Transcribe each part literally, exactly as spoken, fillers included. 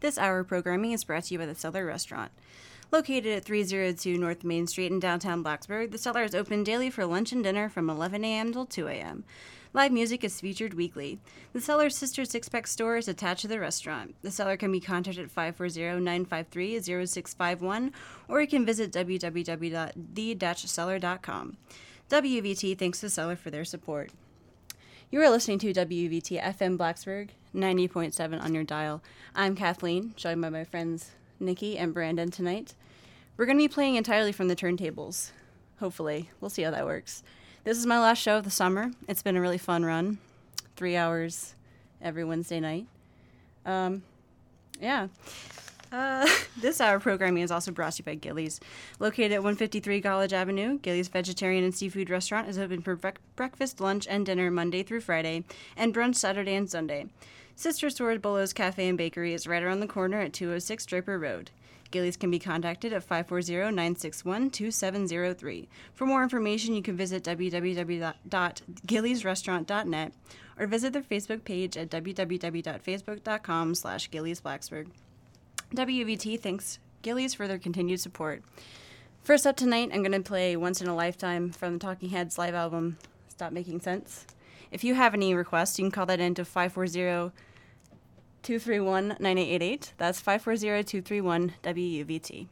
This hour of programming is brought to you by the Cellar Restaurant. Located at three oh two North Main Street in downtown Blacksburg, the Cellar is open daily for lunch and dinner from eleven a.m. till two a.m. Live music is featured weekly. The Cellar's sister six-pack store is attached to the restaurant. The Cellar can be contacted at five four zero, nine five three, zero six five one, or you can visit w w w dot the cellar dot com. W V T thanks the Cellar for their support. You are listening to W V T F M Blacksburg, ninety point seven on your dial. I'm Kathleen, joined by my friends Nikki and Brandon tonight. We're going to be playing entirely from the turntables. Hopefully. We'll see how that works. This is my last show of the summer. It's been a really fun run. Three hours every Wednesday night. Um, yeah. Uh, this hour programming is also brought to you by Gillies. Located at one fifty-three College Avenue, Gillies Vegetarian and Seafood Restaurant is open for bre- breakfast, lunch, and dinner Monday through Friday, and brunch Saturday and Sunday. Sister Store Bolo's Cafe and Bakery is right around the corner at two oh six Draper Road. Gillies can be contacted at five four zero, nine six one, two seven zero three. For more information, you can visit w w w dot gillies restaurant dot net or visit their Facebook page at w w w dot facebook dot com slash gillies blacksburg. W V T thanks Gillies for their continued support. First up tonight, I'm going to play Once in a Lifetime from the Talking Heads live album, Stop Making Sense. If you have any requests, you can call that in to five four zero, two three one, nine eight eight eight. That's five four zero, two three one, W V T.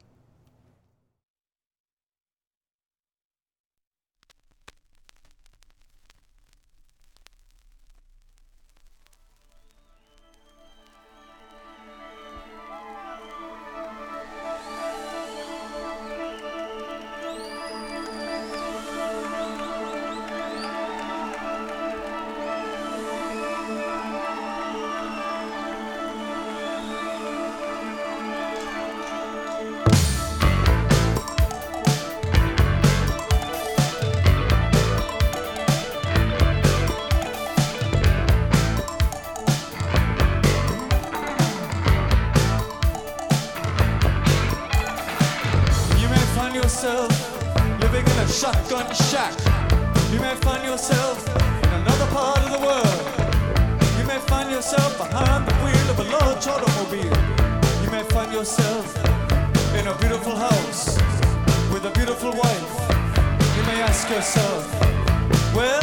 Living in a shotgun shack. You may find yourself in another part of the world. You may find yourself behind the wheel of a large automobile. You may find yourself in a beautiful house with a beautiful wife. You may ask yourself, well,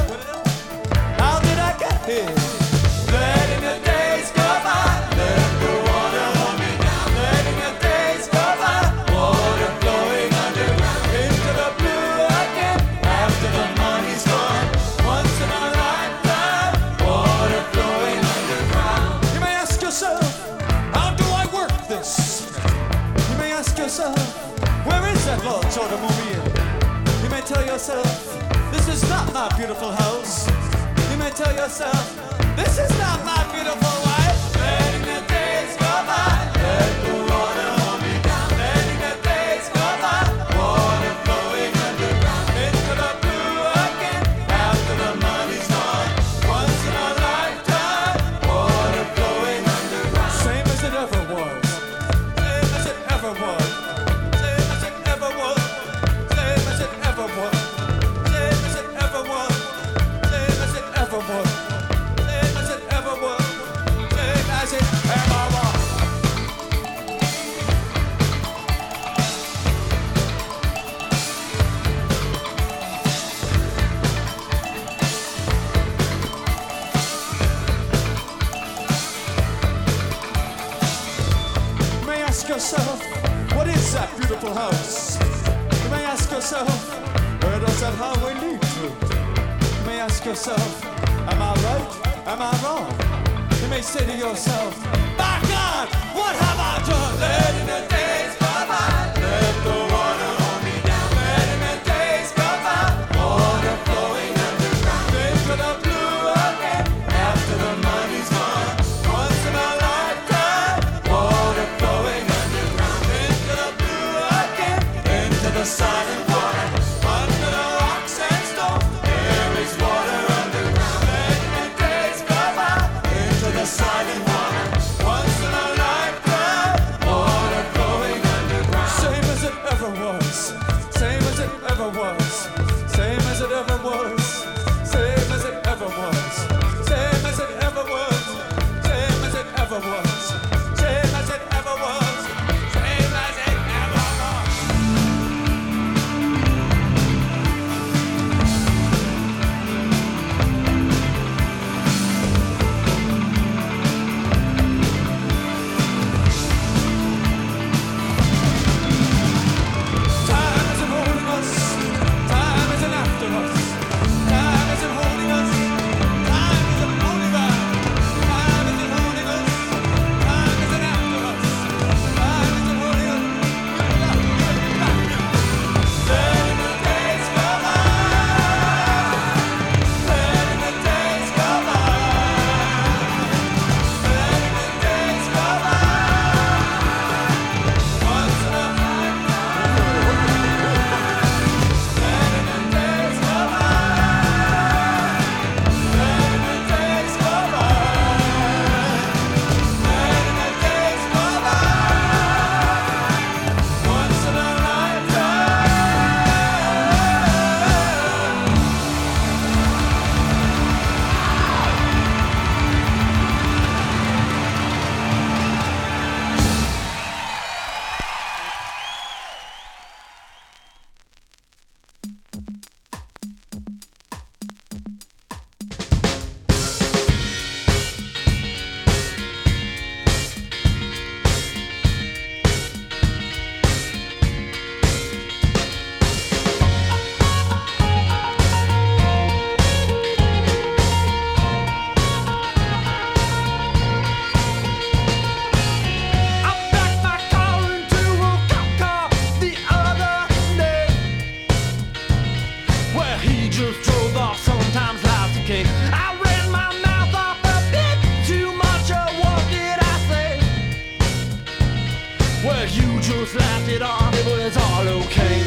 how did I get here? Letting the days go by, let the water hold me down. Letting the days go by, water flowing underground into the blue again. After the money's gone, once in a lifetime, water flowing underground. You may ask yourself, how do I work this? You may ask yourself, where is that large automobile? You may tell yourself, this is not my beautiful house. You may tell yourself, this is not my beautiful wife. Letting the days go by, let the water hold me down. Letting the days go by, water flowing underground into the blue again. After the money's gone, once in a lifetime, water flowing underground. Same as it ever was, same as it ever was, same as it ever was, same as it ever was, same as it ever was, same as it ever was. Yourself, what is that beautiful house? You may ask yourself, where does that highway lead to? You may ask yourself, am I right? Am I wrong? You may say to yourself, my God, what have I done? Letting the days go by, let the water hold me down. Letting the days go by, water flowing underground into the blue again. After the money's gone, once in a lifetime, water flowing the silent water, under the rocks and stones, there is water underground. Letting the days go by, into the silent water, once in a lifetime, water flowing. just drove off, sometimes life's okay. I ran my mouth off a bit too much, or what did I say? Well, you just laughed it off, it was all okay.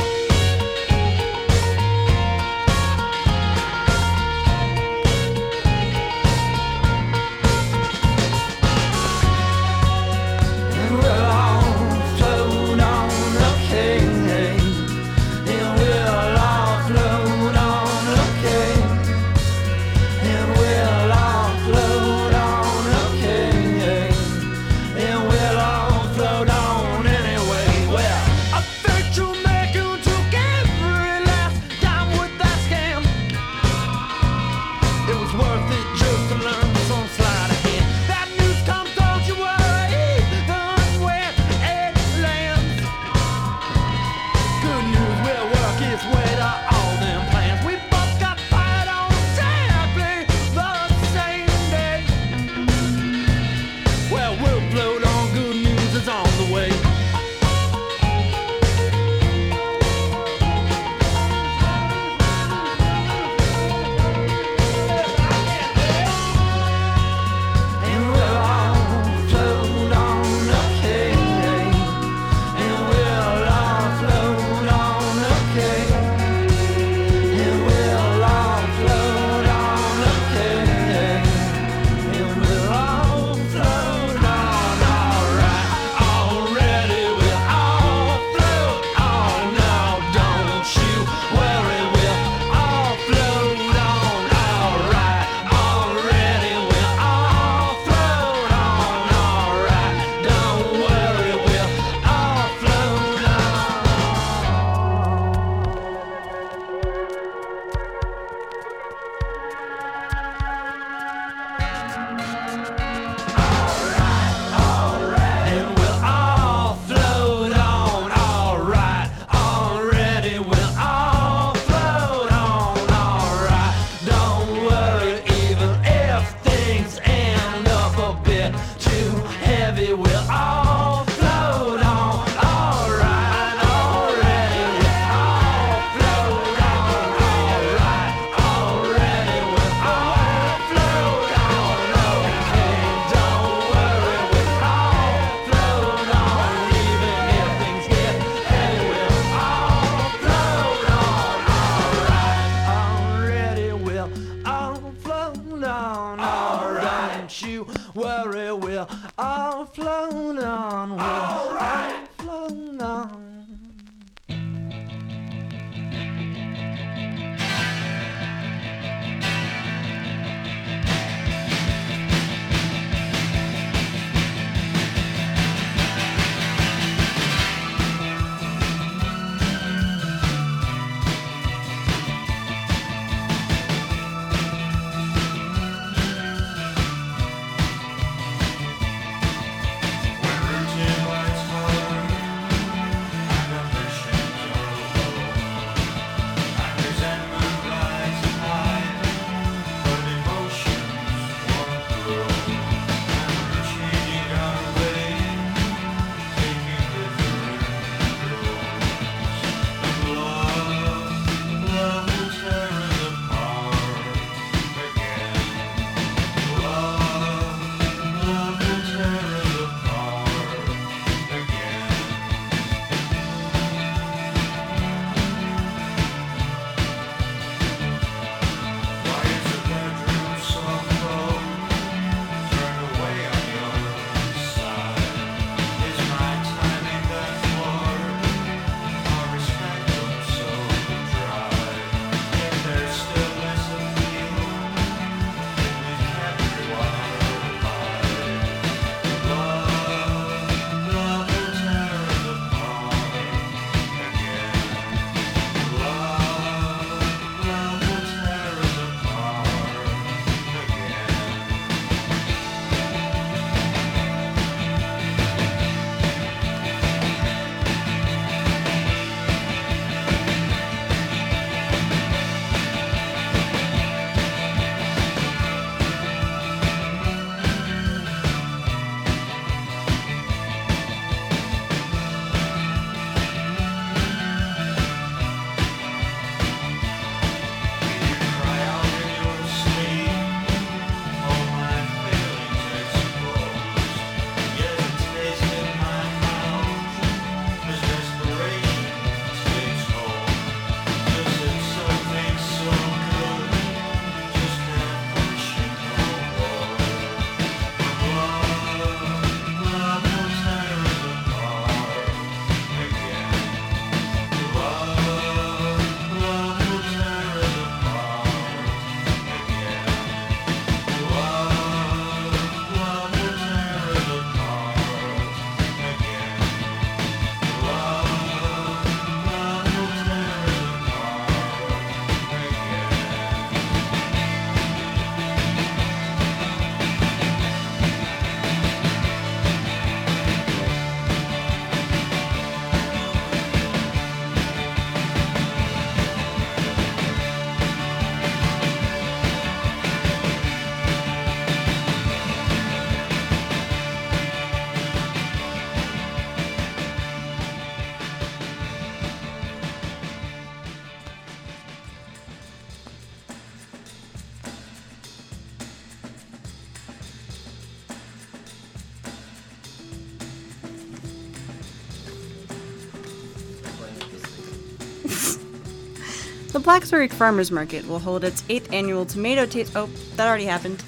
The Blacksburg Farmers Market will hold its eighth annual tomato taste. Oh, that already happened.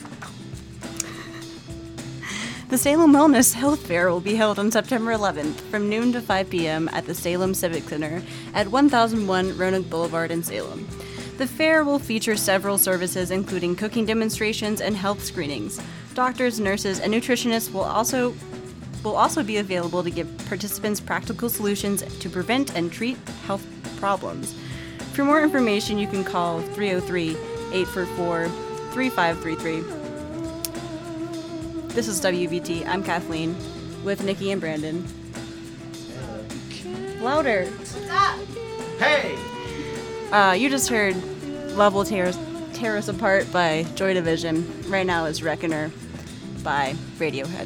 The Salem Wellness Health Fair will be held on September eleventh from noon to five p.m. at the Salem Civic Center at one thousand one Roanoke Boulevard in Salem. The fair will feature several services including cooking demonstrations and health screenings. Doctors, nurses, and nutritionists will also will also be available to give participants practical solutions to prevent and treat health problems. For more information, you can call three oh three, eight four four, three five three three. This is W V T. I'm Kathleen with Nikki and Brandon. Louder. Hey! Uh, you just heard Love Will Tear Us, Tear Us Apart by Joy Division. Right now is Reckoner by Radiohead.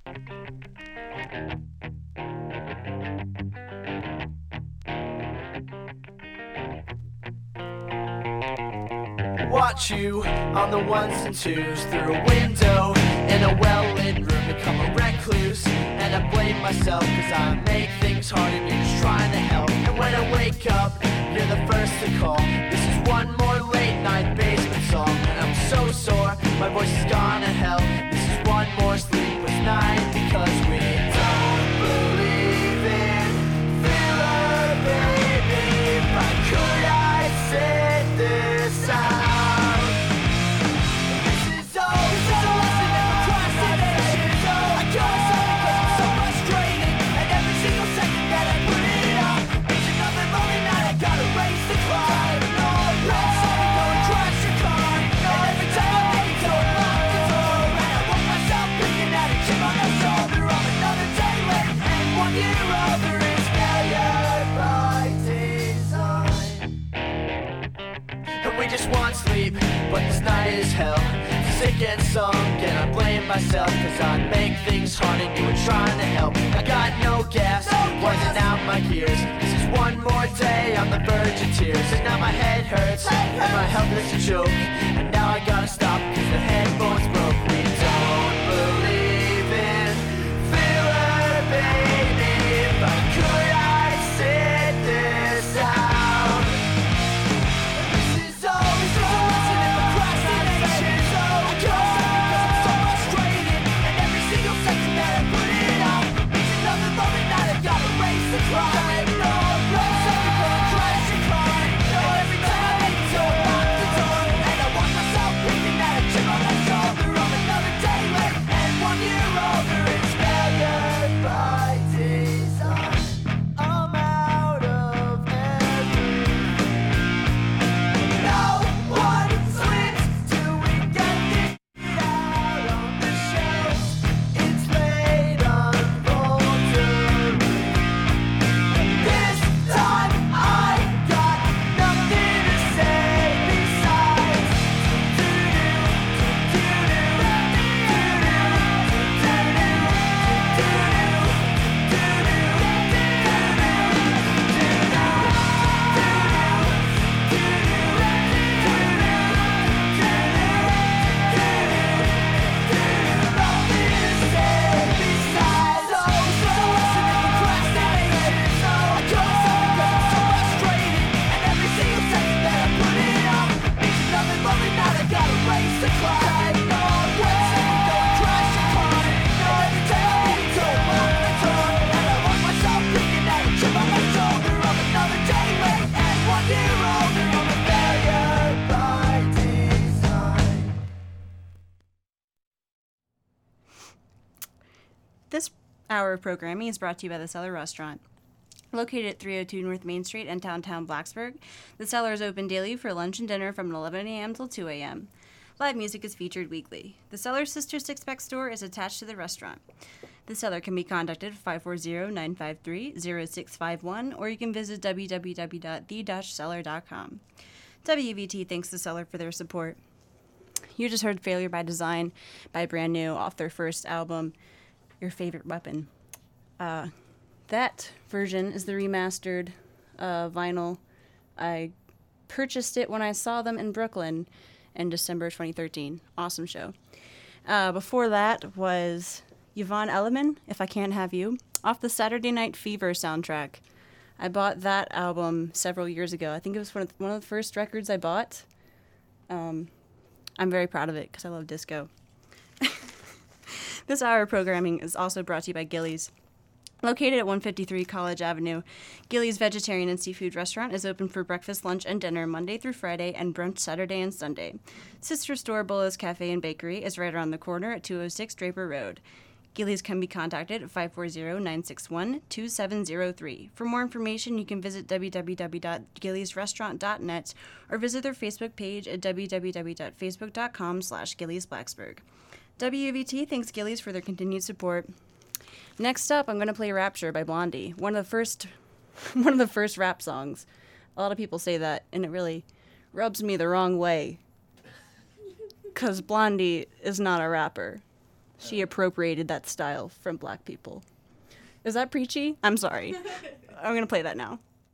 Watch you on the ones and twos through a window in a well-lit room, become a recluse. And I blame myself cause I make things hard and you're just trying to help. And when I wake up, you're the first to call. This is one more late night basement song, and I'm so sore, my voice is gone to hell. This is one more sleepless night because we don't believe in filler, baby. But could I sit this out? Sleep, but this night is hell. Sick and sunk, and I blame myself cause I make things hard and you were trying to help. I got no gas, poison out my gears. This is one more day on the verge of tears, and now my head hurts and my health is a joke. And now I gotta stop cause the headphones broke. We don't believe in filler, baby, but could I sit this out? This hour of programming is brought to you by The Cellar Restaurant. Located at three oh two North Main Street in downtown Blacksburg, The Cellar is open daily for lunch and dinner from eleven a.m. till two a.m. Live music is featured weekly. The Cellar's sister six-pack store is attached to the restaurant. The Cellar can be contacted at five four zero, nine five three, zero six five one, or you can visit w w w dot the dash cellar dot com. W V T thanks The Cellar for their support. You just heard Failure by Design by Brand New off their first album, Your Favorite Weapon. Uh, that version is the remastered uh, vinyl. I purchased it when I saw them in Brooklyn in December twenty thirteen. Awesome show. Uh, before that was Yvonne Elliman, If I Can't Have You, off the Saturday Night Fever soundtrack. I bought that album several years ago. I think it was one of the, one of the first records I bought. Um, I'm very proud of it because I love disco. This hour of programming is also brought to you by Gillies. Located at one fifty-three College Avenue, Gillies Vegetarian and Seafood Restaurant is open for breakfast, lunch, and dinner Monday through Friday and brunch Saturday and Sunday. Sister store Bolo's Cafe and Bakery is right around the corner at two oh six Draper Road. Gillies can be contacted at five four zero, nine six one, two seven zero three. For more information, you can visit w w w dot gillies restaurant dot net or visit their Facebook page at w w w dot facebook dot com slash gillies blacksburg. W V T thanks Gillies for their continued support. Next up, I'm going to play Rapture by Blondie, one of the first one of the first rap songs. A lot of people say that, and it really rubs me the wrong way, because Blondie is not a rapper. She appropriated that style from black people. Is that preachy? I'm sorry. I'm going to play that now.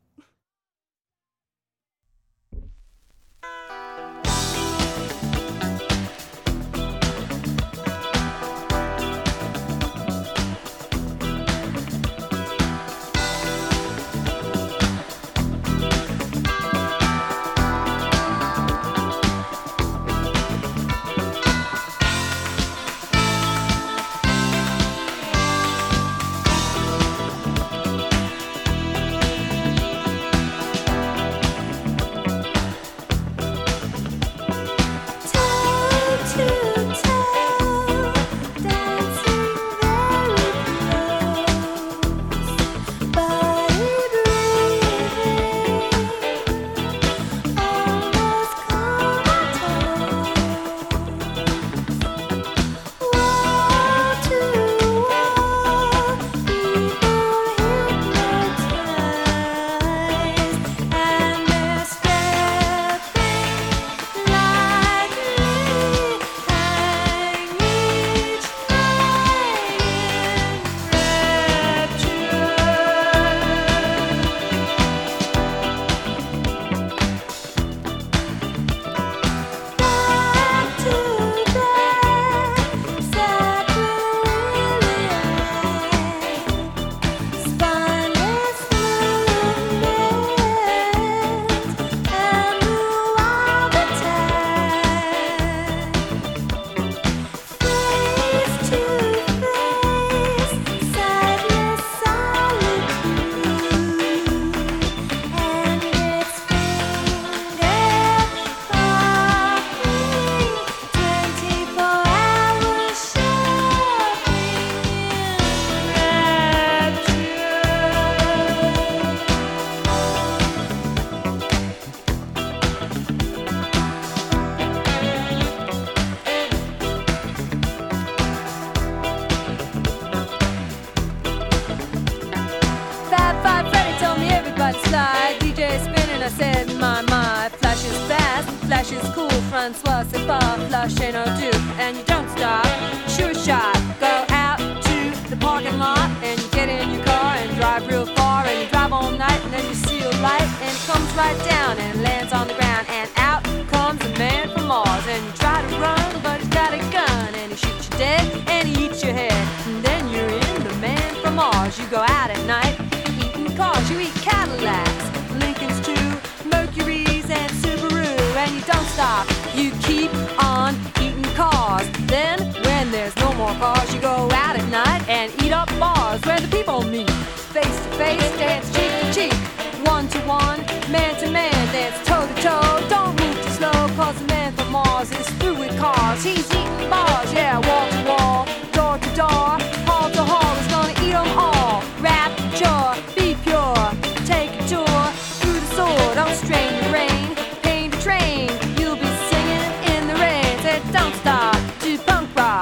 Francois, c'est pas flashing or do, and you don't stop. Sure shot, go out to the parking lot and you get in your car and drive real far and you drive all night and then you see a light and it comes right down and lands on the ground and out comes a man from Mars and you try to run but he's got a gun and he shoots you dead and he eats your head and then you're in the man from Mars. You go out at night eating cars, you eat Cadillacs, Lincolns too, Mercuries and Subaru, and you don't stop. You keep on eating cars. Then, when there's no more cars, you go out at night and eat up bars where the people meet. Face to face, dance cheek to cheek, one to one, man to man, dance toe to toe. Don't move too slow, cause the man from Mars is through with cars. He's eating bars, yeah, wall to wall, door to door, hall to hall. He's gonna eat them all. Rapture, be pure, take a tour through the sword. Don't strain the rain, paint a train. You'll be singing in the rain. Say, don't stop to punk rock.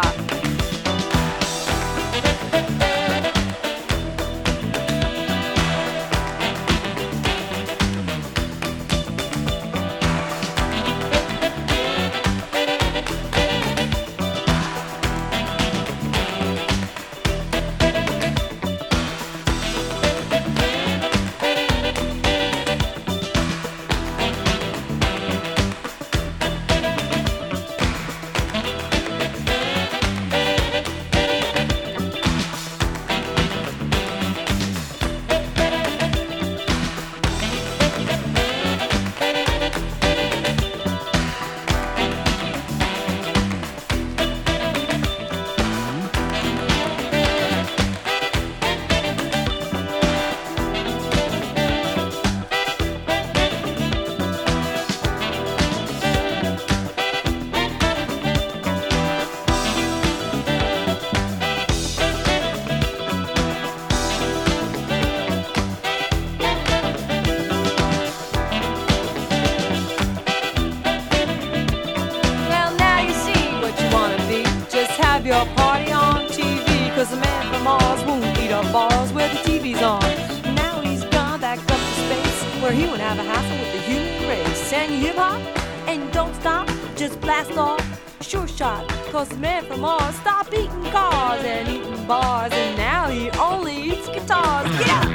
Your party on T V, cause the man from Mars won't eat up bars where the T V's on. Now he's gone back up to space where he won't have a hassle with the human race. And you hip hop and you don't stop, just blast off. sure shot. Cause the man from Mars stopped eating cars and eating bars, and now he only eats guitars. Get up!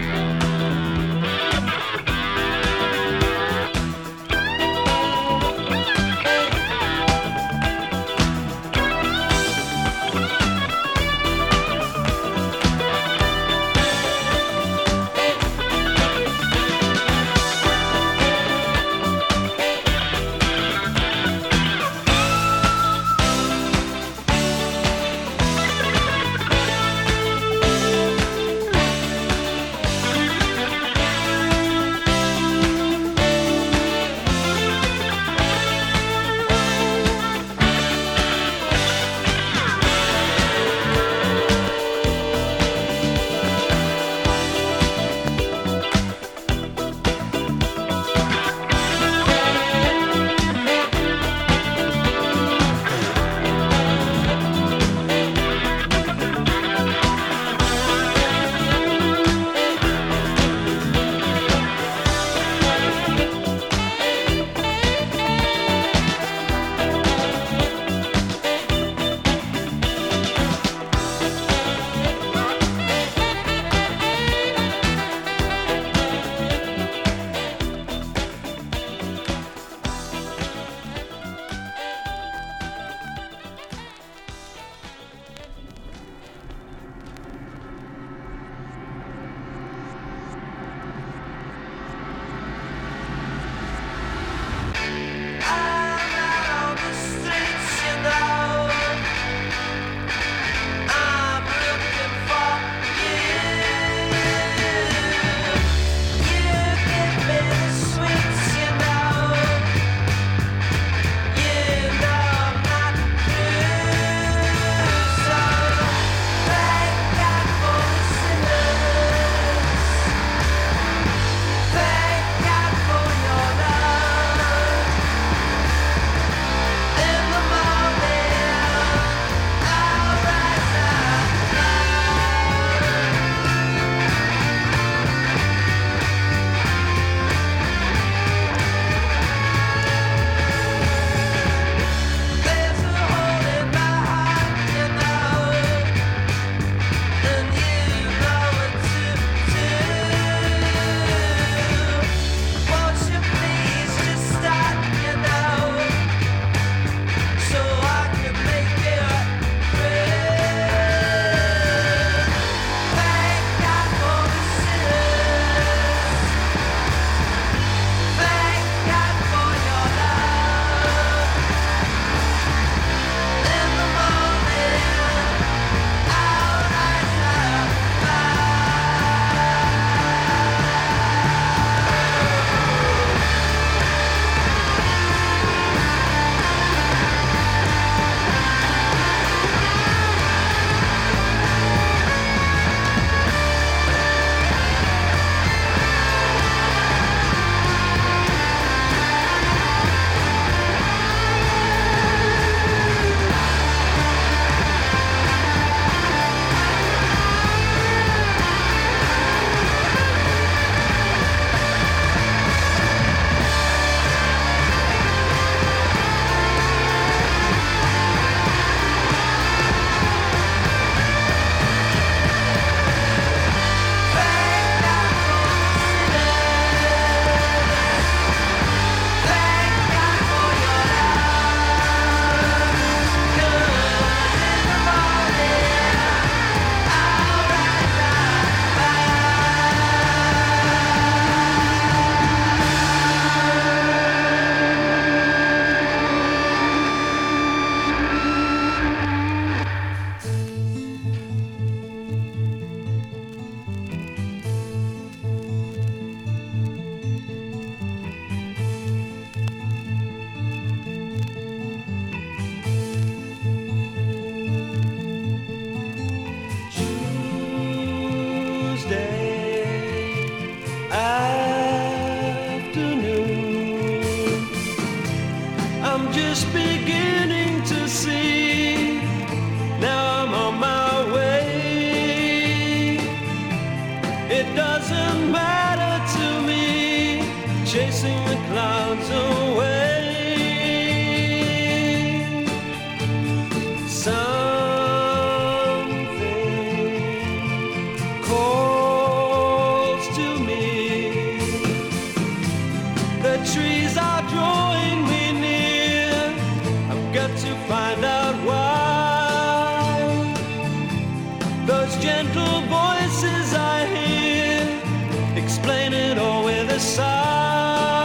gentle voices I hear explain it all with a sigh.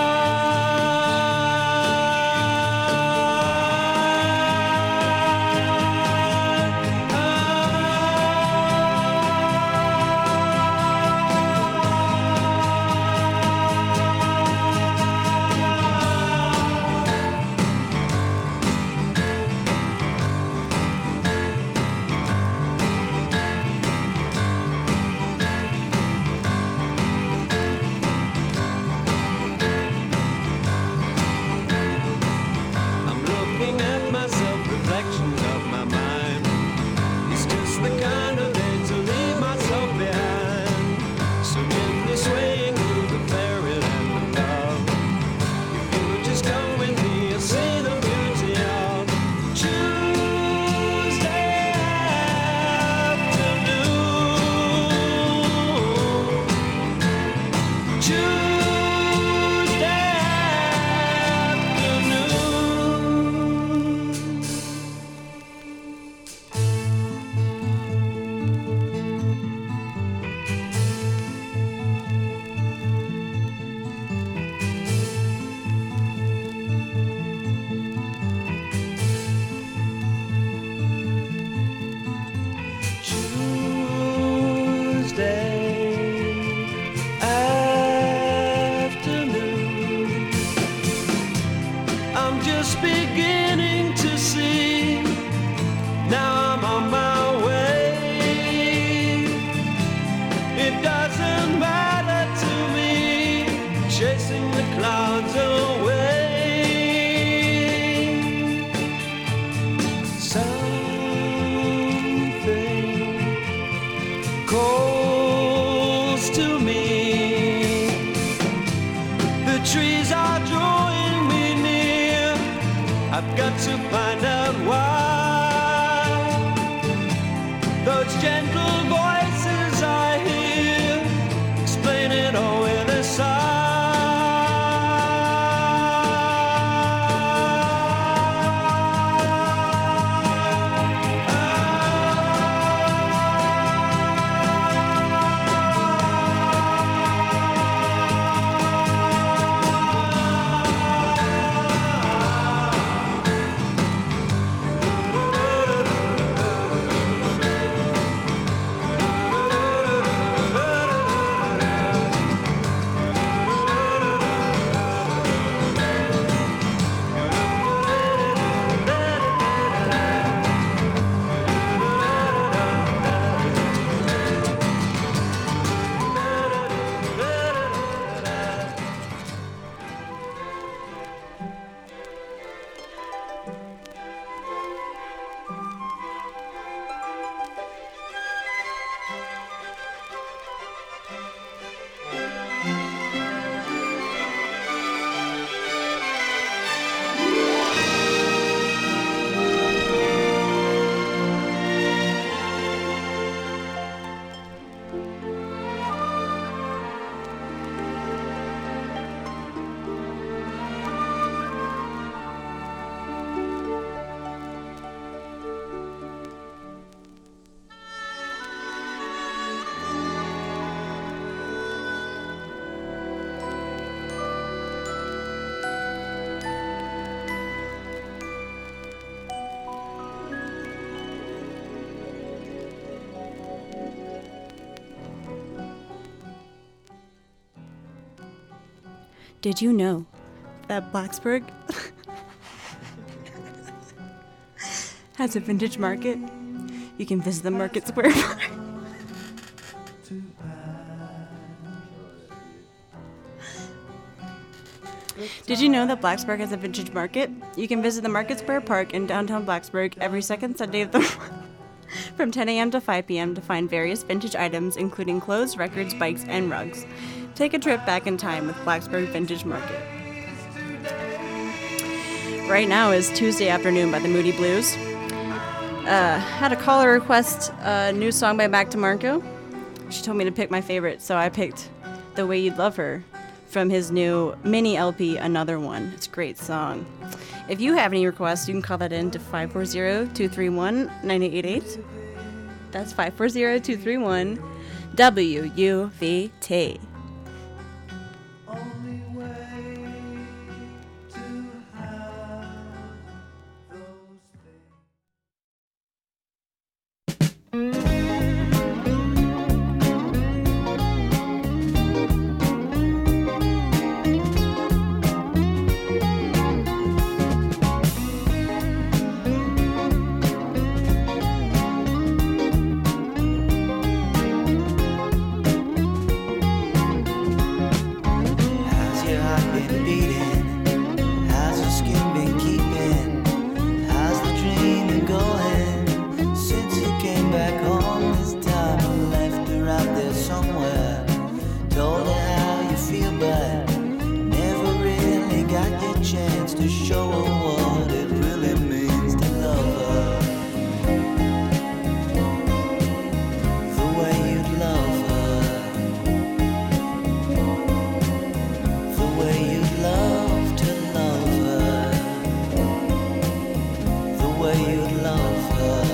Did you know that Blacksburg has a vintage market? You can visit the Market Square Park. Did you know that Blacksburg has a vintage market? You can visit the Market Square Park in downtown Blacksburg every second Sunday of the month from ten a.m. to five p.m. to find various vintage items, including clothes, records, bikes, and rugs. Take a trip back in time with Blacksburg Vintage Market. Right now is Tuesday Afternoon by the Moody Blues. Uh, had a caller request a new song by Mac DeMarco. She told me to pick my favorite, so I picked The Way You'd Love Her from his new mini L P, Another One. It's a great song. If you have any requests, you can call that in to five four zero, two three one, nine eight eight eight. That's five four zero, two three one, W U V T. Only way to have those things. How's your heart been beating? How's your skin been keeping? How's the dream been going? Since you came back home this time, I left her out there somewhere. Told her how you feel, but never really got the chance to show her what it really means to love her. The way you'd love her. The way you'd love to love her. The way you'd love her.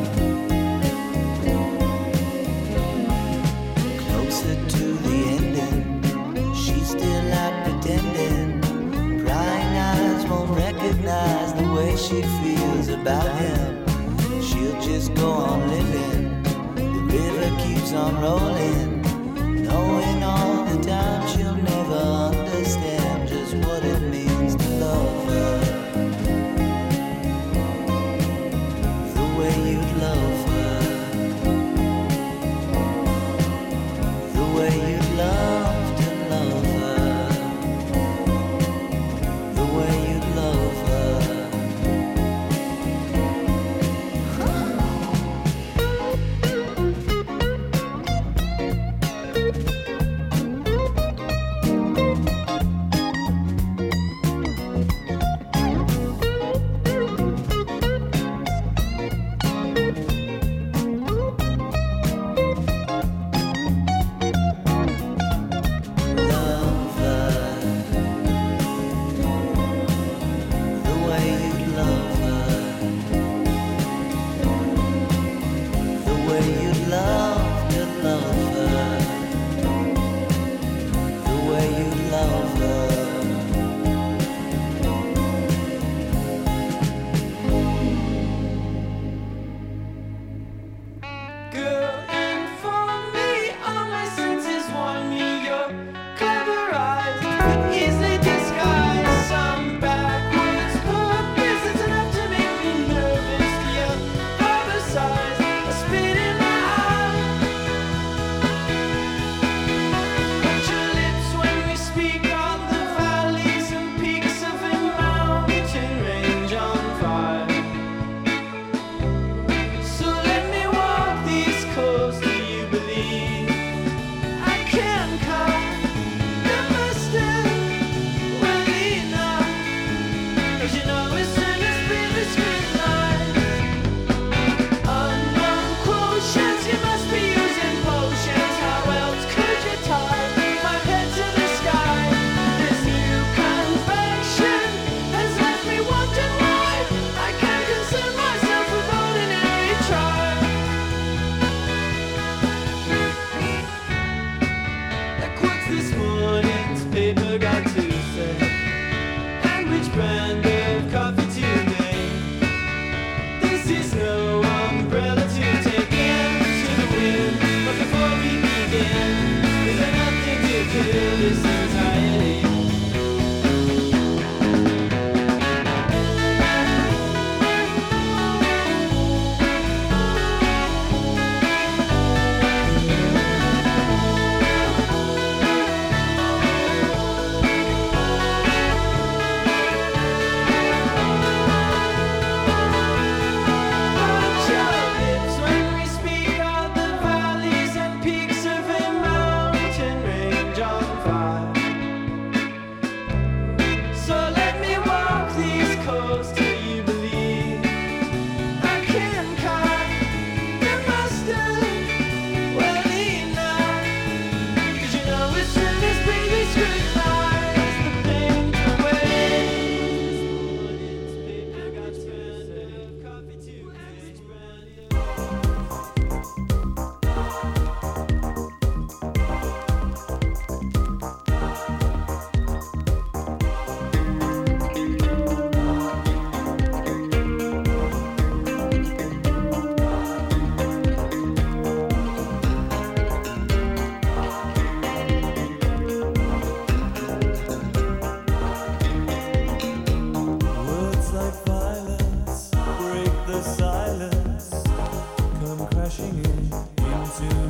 Closer to the ending, she's still out pretending. Prying eyes won't recognize the way she feels about him. She'll just go on living. The river keeps on rolling, knowing all the time she'll never understand just what it means to love her. The way you'd love her. The way you'd love to love her. The way you'd love her.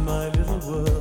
my little world.